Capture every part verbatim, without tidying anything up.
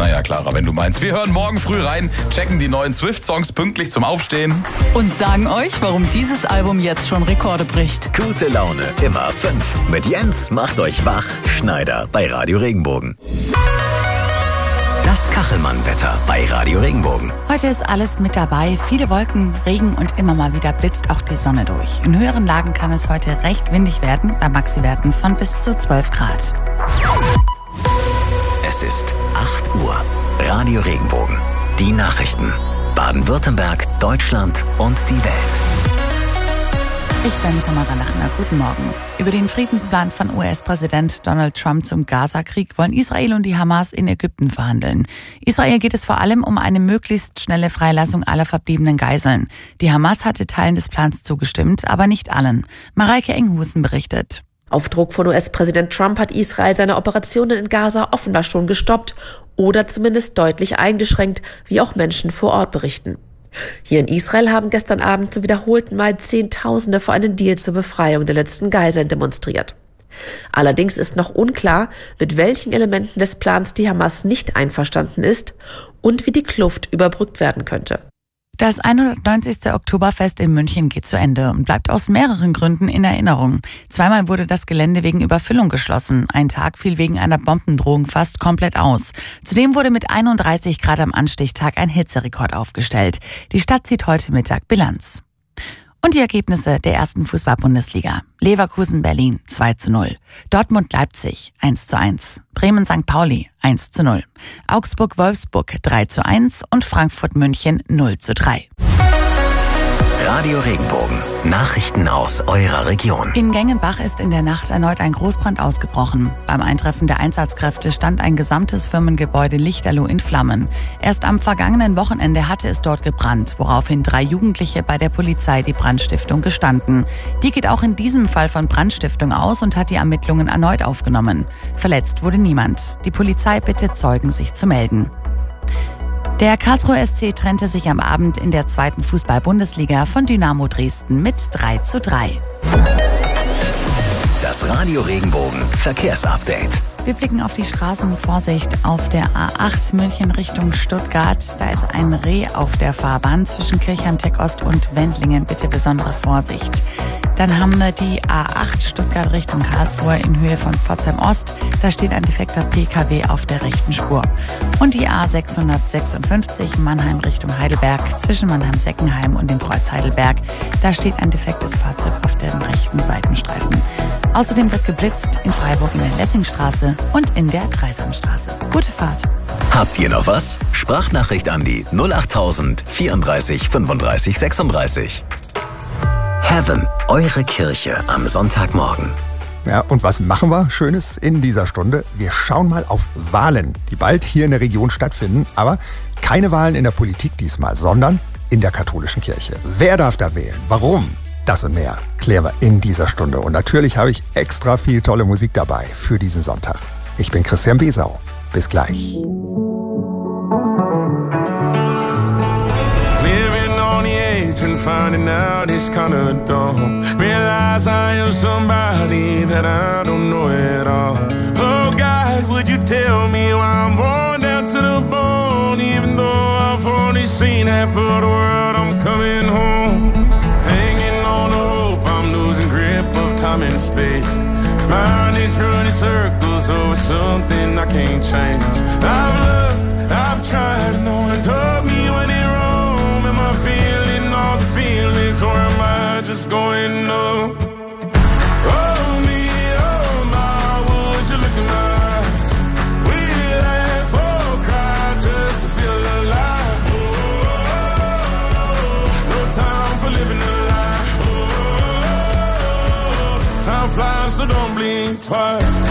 Naja, Clara, wenn du meinst. Wir hören morgen früh rein, checken die neuen Swift-Songs pünktlich zum Aufstehen. Und sagen euch, warum dieses Album jetzt schon Rekorde bricht. Gute Laune, immer fünf. Mit Jens macht euch wach. Schneider bei Radio Regenbogen. Das Kachelmann-Wetter bei Radio Regenbogen. Heute ist alles mit dabei. Viele Wolken, Regen und immer mal wieder blitzt auch die Sonne durch. In höheren Lagen kann es heute recht windig werden, bei Maxiwerten von bis zu zwölf Grad. Es ist acht Uhr. Radio Regenbogen. Die Nachrichten. Baden-Württemberg, Deutschland und die Welt. Ich bin Tamara Lachner. Guten Morgen. Über den Friedensplan von U S-Präsident Donald Trump zum Gaza-Krieg wollen Israel und die Hamas in Ägypten verhandeln. Israel geht es vor allem um eine möglichst schnelle Freilassung aller verbliebenen Geiseln. Die Hamas hatte Teilen des Plans zugestimmt, aber nicht allen. Mareike Enghusen berichtet. Auf Druck von U S-Präsident Trump hat Israel seine Operationen in Gaza offenbar schon gestoppt oder zumindest deutlich eingeschränkt, wie auch Menschen vor Ort berichten. Hier in Israel haben gestern Abend zum wiederholten Mal Zehntausende für einen Deal zur Befreiung der letzten Geiseln demonstriert. Allerdings ist noch unklar, mit welchen Elementen des Plans die Hamas nicht einverstanden ist und wie die Kluft überbrückt werden könnte. Das hundertneunzigste Oktoberfest in München geht zu Ende und bleibt aus mehreren Gründen in Erinnerung. Zweimal wurde das Gelände wegen Überfüllung geschlossen. Ein Tag fiel wegen einer Bombendrohung fast komplett aus. Zudem wurde mit einunddreißig Grad am Anstichtag ein Hitzerekord aufgestellt. Die Stadt zieht heute Mittag Bilanz. Und die Ergebnisse der ersten Fußball-Bundesliga. Leverkusen-Berlin zwei zu null. Dortmund-Leipzig eins zu eins. Bremen-Sankt Pauli eins zu null. Augsburg-Wolfsburg drei zu eins und Frankfurt-München null zu drei. Radio Regenbogen. Nachrichten aus eurer Region. In Gengenbach ist in der Nacht erneut ein Großbrand ausgebrochen. Beim Eintreffen der Einsatzkräfte stand ein gesamtes Firmengebäude lichterloh in Flammen. Erst am vergangenen Wochenende hatte es dort gebrannt, woraufhin drei Jugendliche bei der Polizei die Brandstiftung gestanden. Die geht auch in diesem Fall von Brandstiftung aus und hat die Ermittlungen erneut aufgenommen. Verletzt wurde niemand. Die Polizei bittet Zeugen, sich zu melden. Der Karlsruher S C trennte sich am Abend in der zweiten Fußball-Bundesliga von Dynamo Dresden mit drei zu drei. Das Radio Regenbogen Verkehrsupdate. Wir blicken auf die Straßen. Vorsicht auf der A acht München Richtung Stuttgart. Da ist ein Reh auf der Fahrbahn zwischen Kirchheim-Tech-Ost und Wendlingen. Bitte besondere Vorsicht. Dann haben wir die A acht Stuttgart Richtung Karlsruhe in Höhe von Pforzheim-Ost. Da steht ein defekter P K W auf der rechten Spur. Und die A sechshundertsechsundfünfzig Mannheim Richtung Heidelberg zwischen Mannheim-Seckenheim und dem Kreuz Heidelberg. Da steht ein defektes Fahrzeug auf dem rechten Seitenstreifen. Außerdem wird geblitzt in Freiburg in der Lessingstraße und in der Dreisamstraße. Gute Fahrt. Habt ihr noch was? Sprachnachricht an die null achttausend vierunddreißig fünfunddreißig sechsunddreißig. Heaven, eure Kirche am Sonntagmorgen. Ja, und was machen wir Schönes in dieser Stunde? Wir schauen mal auf Wahlen, die bald hier in der Region stattfinden. Aber keine Wahlen in der Politik diesmal, sondern in der katholischen Kirche. Wer darf da wählen? Warum? Das und mehr klären wir in dieser Stunde. Und natürlich habe ich extra viel tolle Musik dabei für diesen Sonntag. Ich bin Christian Besau. Bis gleich. And finding out it's kinda dumb. Realize I am somebody that I don't know at all. Oh God, would you tell me why I'm worn down to the bone? Even though I've only seen half of the world, I'm coming home. Hanging on to hope, I'm losing grip of time and space. Mind is running circles over something I can't change. I've looked, I've tried, no one told me when it wrong. Am I feeling all the feelings, or am I just going up? Oh me, oh my, would you look in my eyes? We'd laugh or cry just to feel alive. Oh, no time for living a lie. Oh, time flies, so don't blink twice.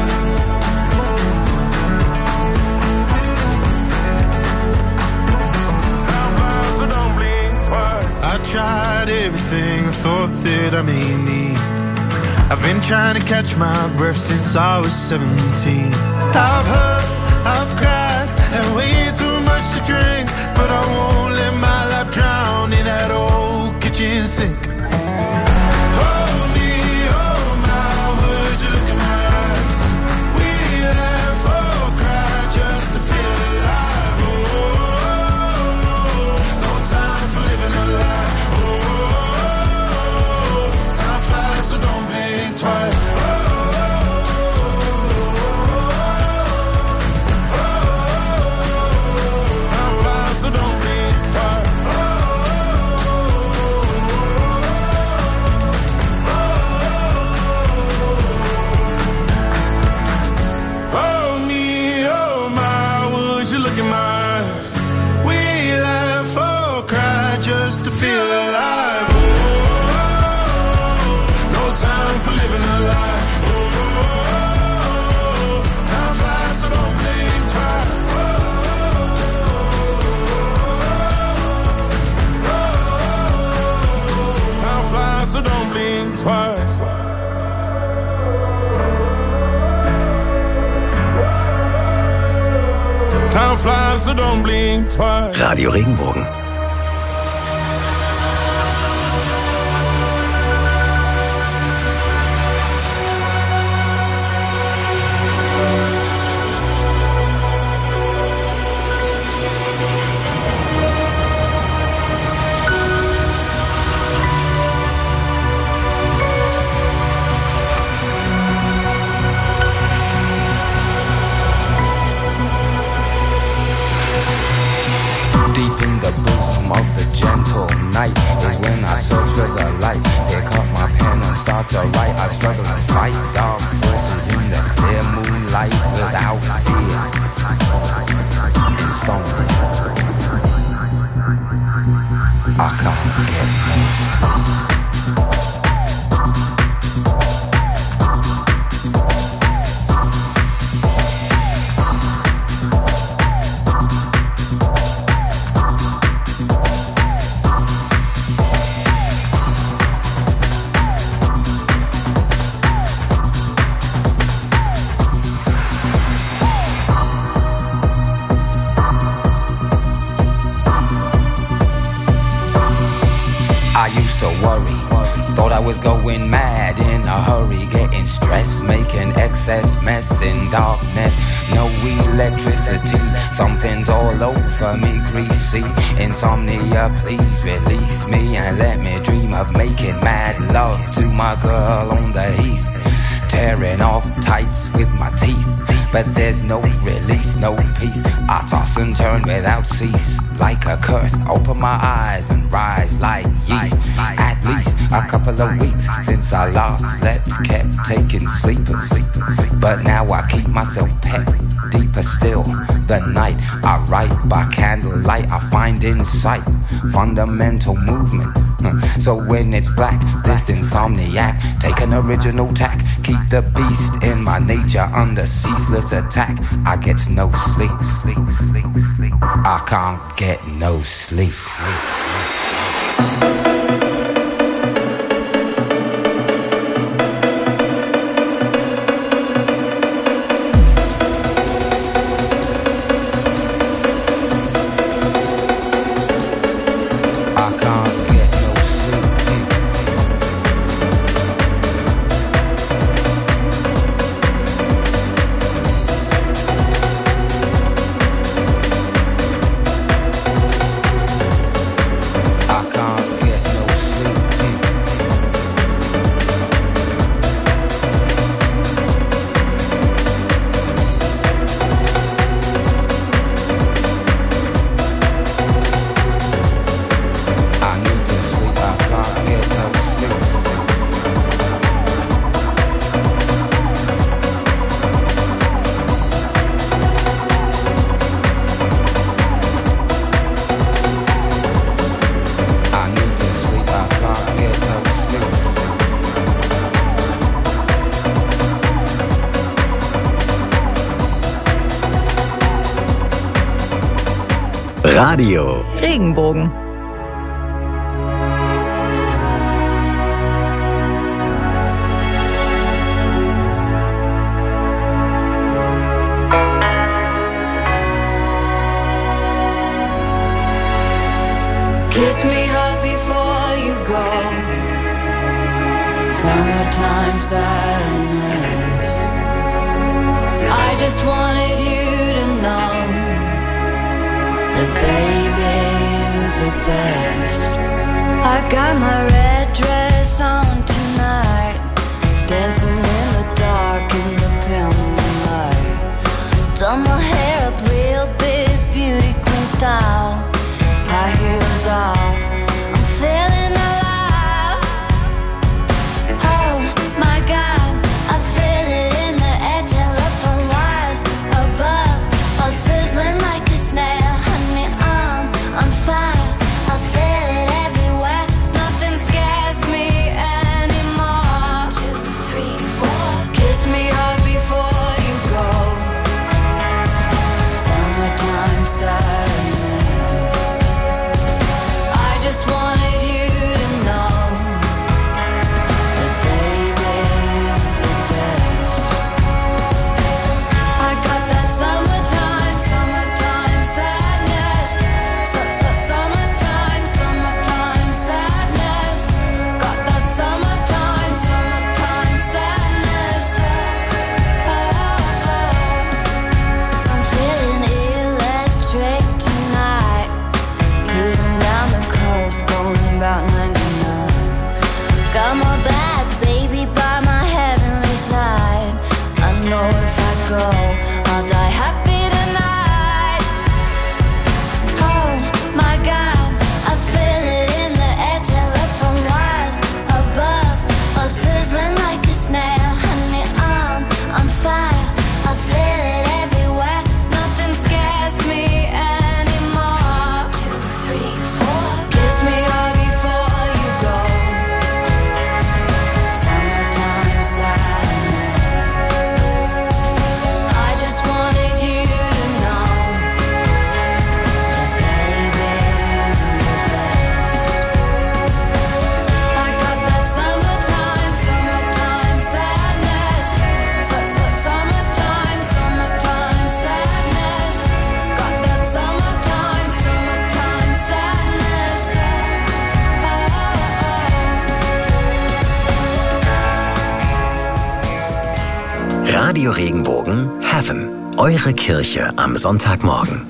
I tried everything I thought that I may need. I've been trying to catch my breath since I was seventeen. I've hurt, I've cried, had way too much to drink, but I won't let my life drown in that old kitchen sink. Time blink twice. Time flies, so don't blink twice. Radio Regenbogen. Night is when I search for the light. Pick up my pen and start to write. I struggle to fight dark forces in the clear moonlight without fear. Insomnia, I can't get no sleep. To worry, thought I was going mad in a hurry, getting stressed, making excess mess in darkness. No electricity, something's all over me, greasy. Insomnia, please release me and let me dream of making mad love to my girl on the heath, tearing off tights with my teeth. But there's no release, no peace. I toss and turn without cease, like a curse. Open my eyes and rise like yeast. At least a couple of weeks since I last slept, kept taking sleepers. But now I keep myself pet. Deeper still, the night I write by candlelight. I find insight, fundamental movement. So when it's black, this insomniac, take an original tack. Keep the beast in my nature under ceaseless attack. I get no sleep. I can't get no sleep. Radio Regenbogen. Kiss me hard before you go. Summertime sadness. I just wanted you to know that baby, you're the best. I got my red dress on tonight, dancing in the dark in the pale moonlight. Done my hair up real big, beauty queen style. High heels off, I'm feeling alive. Oh my God, I feel it in the air, telephone wires above, all sizzling like a snare. Honey, I'm on fire, I feel it everywhere. Nothing scares Radio Regenbogen Heaven, eure Kirche am Sonntagmorgen.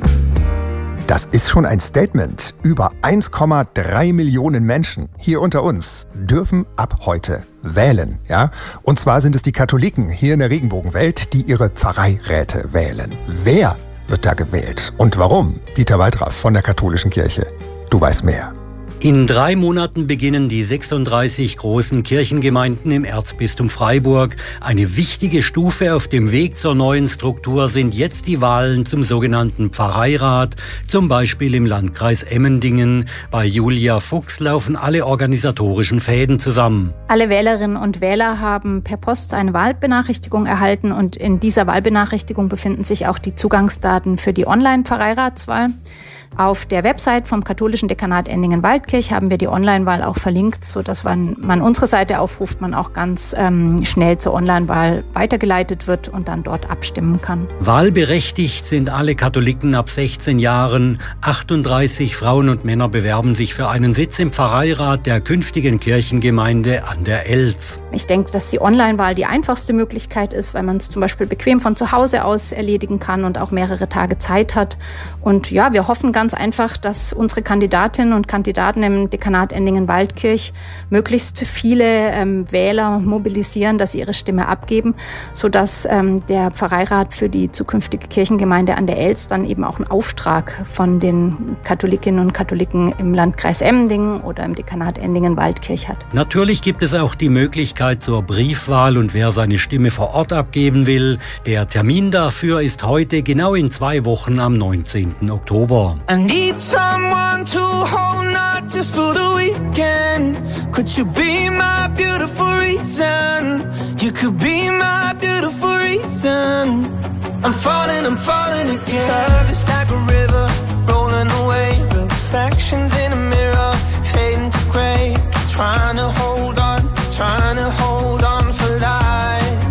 Das ist schon ein Statement. Über eins Komma drei Millionen Menschen hier unter uns dürfen ab heute wählen. Ja? Und zwar sind es die Katholiken hier in der Regenbogenwelt, die ihre Pfarreiräte wählen. Wer wird da gewählt und warum? Dieter Waldraff von der Katholischen Kirche. Du weißt mehr. In drei Monaten beginnen die sechsunddreißig großen Kirchengemeinden im Erzbistum Freiburg. Eine wichtige Stufe auf dem Weg zur neuen Struktur sind jetzt die Wahlen zum sogenannten Pfarreirat, zum Beispiel im Landkreis Emmendingen. Bei Julia Fuchs laufen alle organisatorischen Fäden zusammen. Alle Wählerinnen und Wähler haben per Post eine Wahlbenachrichtigung erhalten und in dieser Wahlbenachrichtigung befinden sich auch die Zugangsdaten für die Online-Pfarreiratswahl. Auf der Website vom katholischen Dekanat Endingen-Waldkirch haben wir die Online-Wahl auch verlinkt, sodass wenn man unsere Seite aufruft, man auch ganz ähm, schnell zur Online-Wahl weitergeleitet wird und dann dort abstimmen kann. Wahlberechtigt sind alle Katholiken ab sechzehn Jahren. achtunddreißig Frauen und Männer bewerben sich für einen Sitz im Pfarreirat der künftigen Kirchengemeinde an der Elz. Ich denke, dass die Online-Wahl die einfachste Möglichkeit ist, weil man es zum Beispiel bequem von zu Hause aus erledigen kann und auch mehrere Tage Zeit hat. Und ja, wir hoffen ganz einfach, dass unsere Kandidatinnen und Kandidaten im Dekanat Endingen-Waldkirch möglichst viele ähm, Wähler mobilisieren, dass sie ihre Stimme abgeben, sodass ähm, der Pfarreirat für die zukünftige Kirchengemeinde an der Elz dann eben auch einen Auftrag von den Katholikinnen und Katholiken im Landkreis Emmendingen oder im Dekanat Endingen-Waldkirch hat. Natürlich gibt es auch die Möglichkeit zur Briefwahl und wer seine Stimme vor Ort abgeben will. Der Termin dafür ist heute genau in zwei Wochen am neunzehnten Oktober. I need someone to hold, not just for the weekend. Could you be my beautiful reason? You could be my beautiful reason. I'm falling, I'm falling again. Love is like a river, rolling away. Reflections in a mirror, fading to gray. Trying to hold on, trying to hold on for life.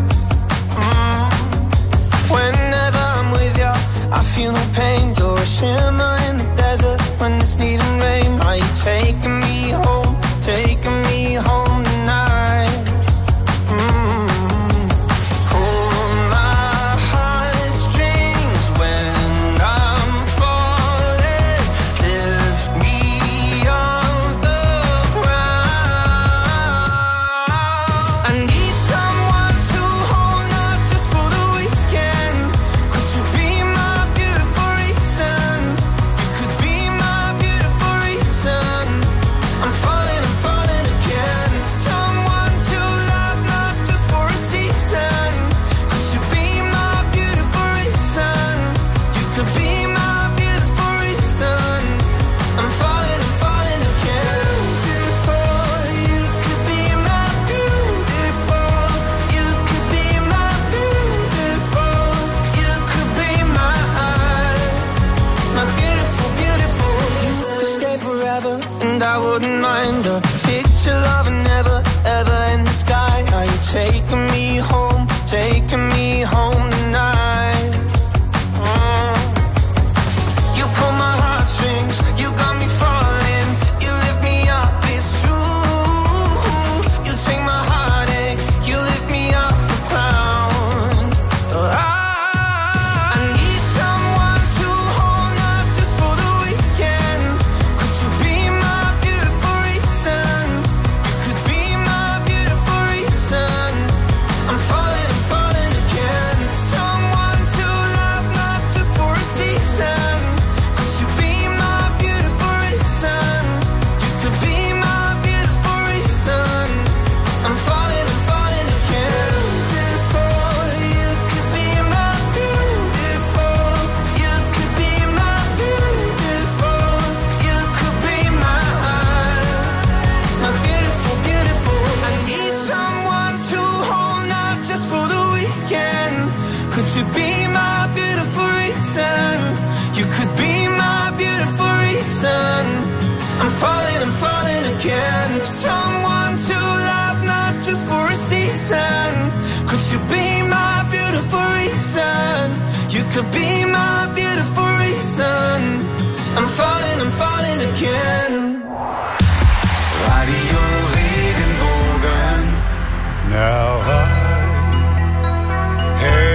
Mm. Whenever I'm with you, I feel no pain. You're a shimmer in the desert when it's needing rain. Are you taking me home, taking me home tonight? Mm-hmm. Hold my heartstrings when I'm falling. Lift me off the ground. I need someone to hold, not just for the weekend. Could you be my beautiful reason? You could be my beautiful reason. I'm falling, I'm falling again. Someone to love, not just for a season. Could you be my beautiful reason? You could be my beautiful reason. I'm falling, I'm falling again. Beautiful, you could be my beautiful. You could be my beautiful. You could be my my beautiful, beautiful. You could stay forever, and I wouldn't mind a picture of a never, ever in the sky. Are you taking me home, taking me home tonight? Mm. You pull my heartstrings, you got me falling. You lift me up, it's true. You take my heartache, you lift me off the ground. I, I need someone to hold, not just for the weekend. Could you be my beautiful reason? You could be my beautiful reason. I'm falling, I'm falling again. Someone to love, not just for a season. Could you be my beautiful reason? You could be my beautiful reason. I'm falling, I'm falling again. Beautiful, you could be my beautiful. You could be my beautiful. You could be my my beautiful, beautiful. I need someone to hold, not just for the weekend. Could you be my beautiful reason? You could be my beautiful reason. I'm falling, I'm falling again. Someone to love, not just for a season. Could you be my beautiful reason? You could be my beautiful reason. I'm falling, I'm falling again. Radio Regenbogen. Now I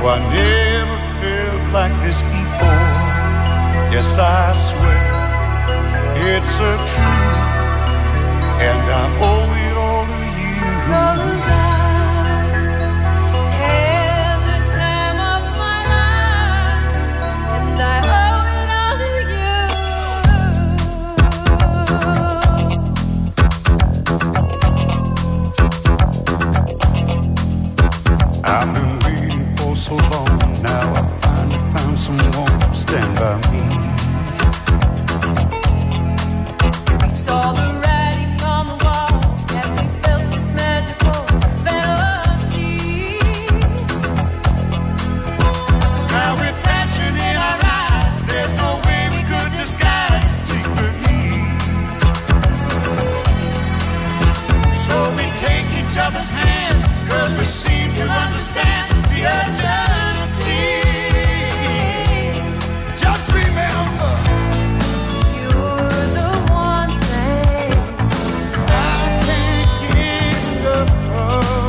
No, I never felt like this before. Yes, I swear it's a truth, and I owe it all to you. 'Cause I had the time of my life, and I owe it all to you. I've been waiting for so long. Now I finally found someone to stand by me. We saw the writing on the wall as we felt this magical fantasy. Now with passion in our eyes, there's no way we could disguise it secretly. So we take each other's hand, 'cause we seem to understand the urgency. Just remember, You're the one thing I can't get enough of.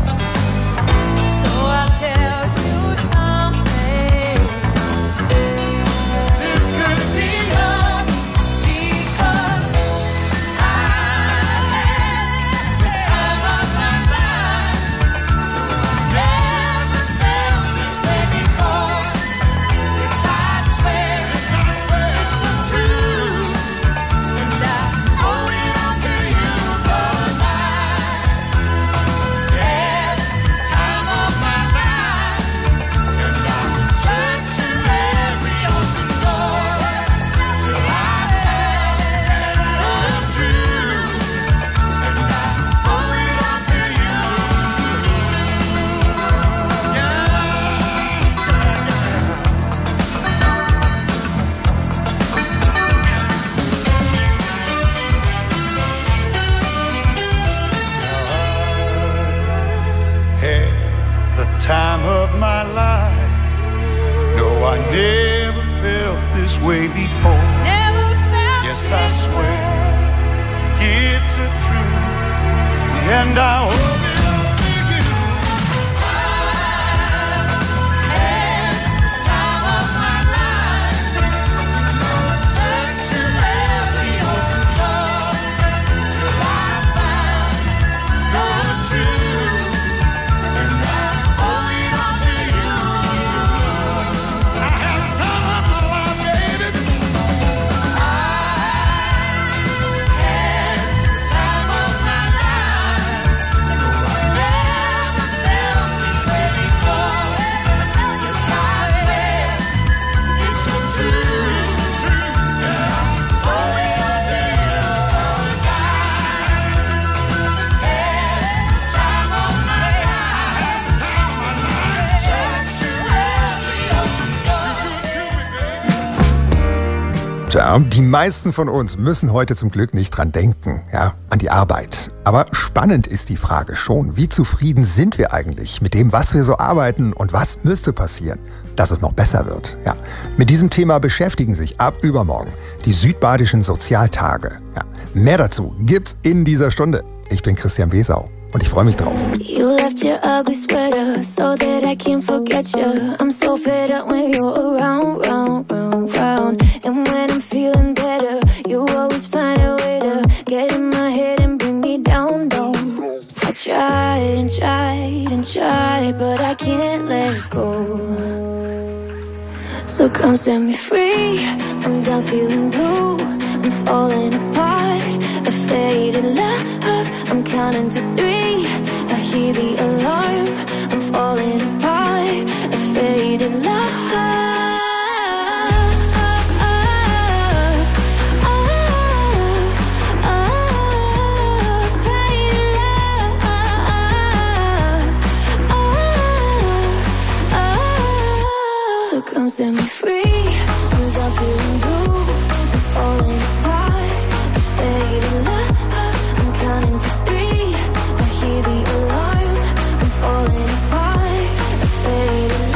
So I'll tell you something. This could be love, Because I had the time of my life. Never felt this way before. Yes, I swear it's the truth, and I owe it all to you. 'Cause I had the time of my life, and I searched through every open door till I found the truth, and I owe it all to you. had the time of my life. No, I never felt this way before. Never felt Yes, I this swear way. it's a truth, and I owe it all to you. Had the time of my life. Searched through every open door till I found the truth, and I owe it all to you. I had the time of my life, baby. Had the time of my life. Never felt this way before. Yes, I swear it's the truth, and I owe it all to you. 'Cause I had the time of my life. Searched through every open door. Tja, die meisten von uns müssen heute zum Glück nicht dran denken, ja, an die Arbeit. Aber spannend ist die Frage schon, wie zufrieden sind wir eigentlich mit dem, was wir so arbeiten und was müsste passieren, dass es noch besser wird. Ja, mit diesem Thema beschäftigen sich ab übermorgen die Südbadischen Sozialtage. Ja, mehr dazu gibt's in dieser Stunde. Ich bin Christian Besau und ich freue mich drauf. You left your ugly sweater so that I can't forget you. I'm so fed up when you're around, round, round, round. And when I'm feeling better, you always find a way to get in my head and bring me down, down. I tried and tried and tried, but I can't let go. So come set me free. I'm done feeling blue. I'm falling apart. A faded love. I'm counting to three. I hear the alarm. I'm falling apart. A faded love. So come set me free. I'm done feeling blue. I'm falling apart. A faded love. I'm counting to three. I hear the alarm. I'm falling apart. A faded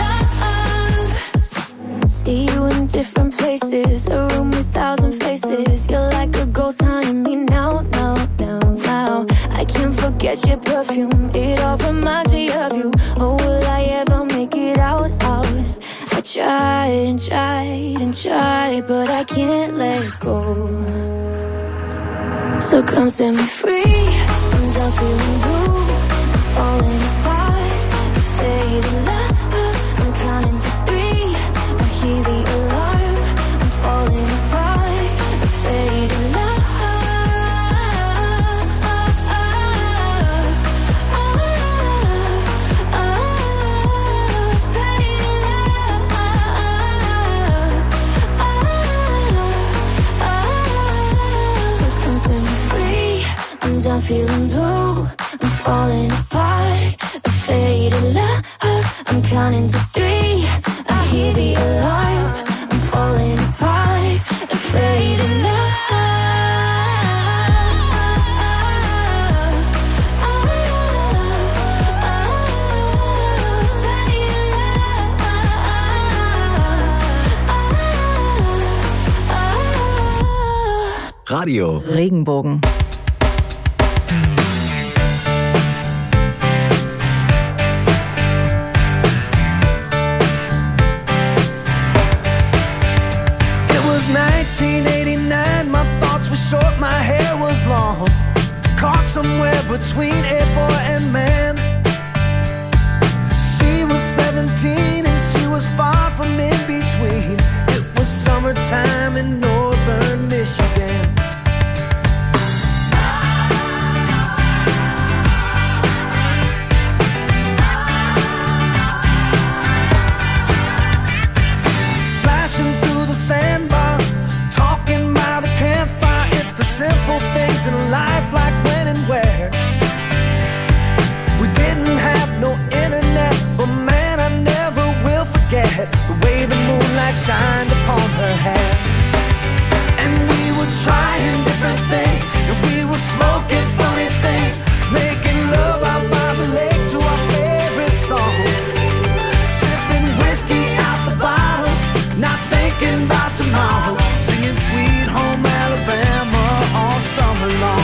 love. See you in different places. A room with thousand faces. You're like a ghost haunting me now, now, now, now. I can't forget your perfume. It all reminds me of you. Oh, will I ever make it out? tried and tried and tried, but I can't let go. So come set me free. I'm done feeling blue, falling apart, fading love. I'm counting to three. I hear the alarm. I'm falling apart, fading love. I'm feeling blue, I'm falling apart, a faded love. I'm counting to three. I hear the alarm. I'm falling apart, a faded love. Radio Regenbogen. nineteen eighty-nine, my thoughts were short, my hair was long, caught somewhere between a boy and man. She was seventeen and she was far from in between. It was summertime in northern Michigan. Splashing through the sandbar, talking by the campfire. It's the simple things in life, like when and where. We didn't have no internet, but man, I never will forget the way the moonlight shined upon her hair. And we were trying different things, and we were smoking funny things, making love out by the lake to our favorite song, sipping whiskey out the bottle, not thinking about tomorrow, singing Sweet Home Alabama all summer long.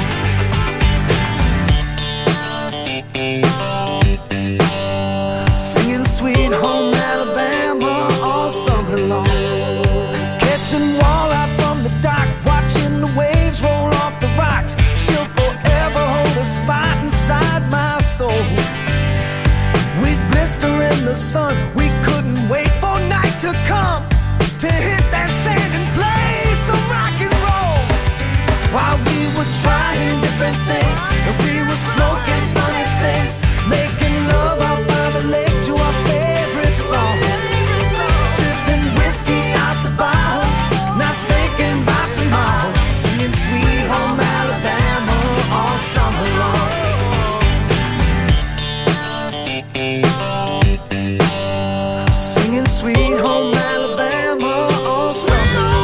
Singing Sweet Home Alabama all summer long. Catching walleye from the dock, watching the waves roll off the rocks. She'll forever hold a spot inside my soul. We'd blister in the sun, we couldn't wait for night to come to hit that sand and play some rock and roll. While we were trying different things, and we were smoking funny things, making love out by the lake to our favorite song, sipping whiskey out the bottle, not thinking about tomorrow, singing Sweet Home Alabama all summer long. Singing Sweet Home Alabama all summer long.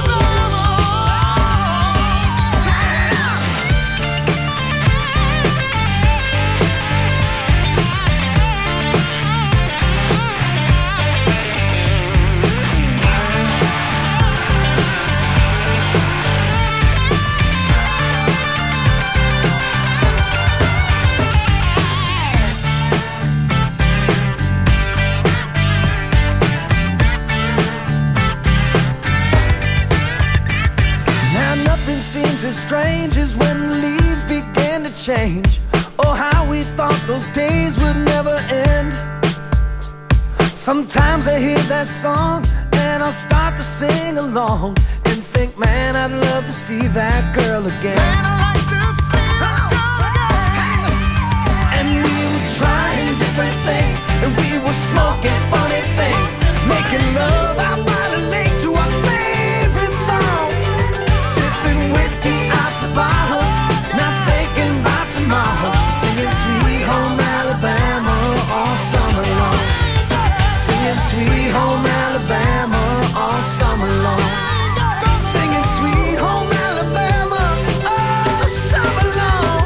Now nothing seems as strange as when the leaves began to change. Oh, how we thought those days would never end. Sometimes I hear that song and I'll start to sing along and think, man, I'd love to see that girl again. Man, I'd like to see that girl again. And we were trying different things, and we were smoking funny things, making love out by the lake to our favorite songs, sipping whiskey out the bottle, not thinking about tomorrow, singing Sweet Home Alabama all summer long. Singing Sweet Home Alabama all summer long. Singing Sweet Home Alabama all summer long.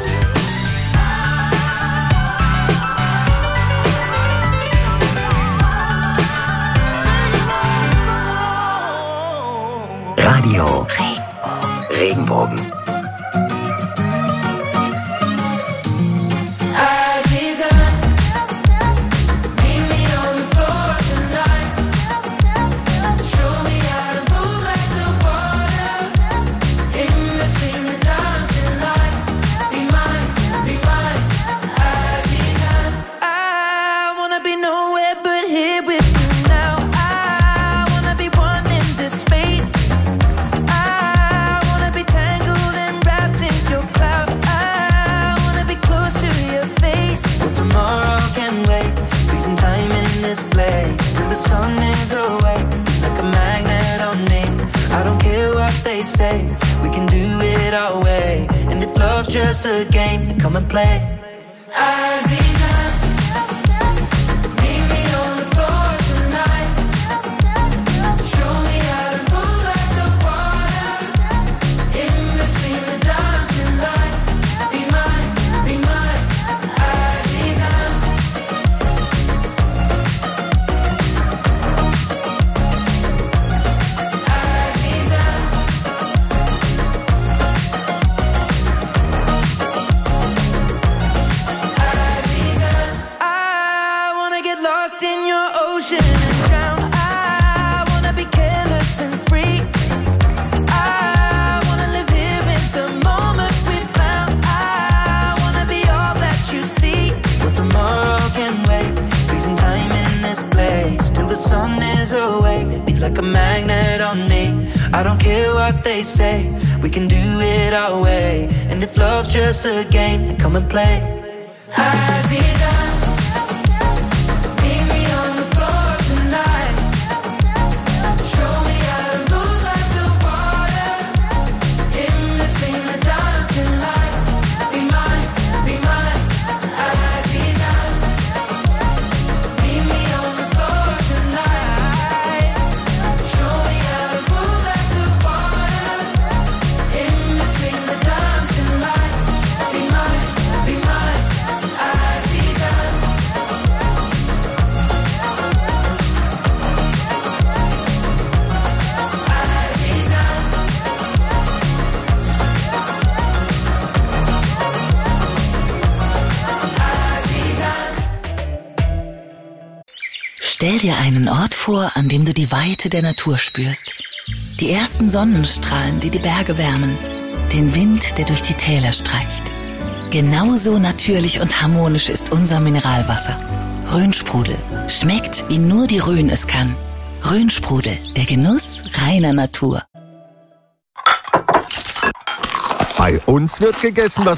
Radio Regenbogen. Aziza, meet me on the floor tonight. just a game, come and play. Aziza, meet me on the floor tonight. Show me how to move like the water in between the dancing lights. Be mine, be mine, Aziza. Aziza. I wanna get lost in your ocean and drown. I wanna be careless and free. I wanna live here in the moment we found. I wanna be all that you see. Well, tomorrow can wait. Freezing time in this place till the sun is awake. Be like a magnet on me. I don't care what they say. We can do it our way. And if love's just a game, then come and play. Aziza, meet me on the floor tonight. Show me how to move like the water in between the dancing lights. Be mine, be mine, Aziza. Meet me on the floor tonight. Show me how to move like the water in between the dancing lights. Be mine, be mine, Aziza. Stell dir einen Ort vor, an dem du die Weite der Natur spürst. Die ersten Sonnenstrahlen, die die Berge wärmen. Den Wind, der durch die Täler streicht. Genauso natürlich und harmonisch ist unser Mineralwasser. Rhönsprudel. Schmeckt, wie nur die Rhön es kann. Rhönsprudel, der Genuss reiner Natur. Bei uns wird gegessen, was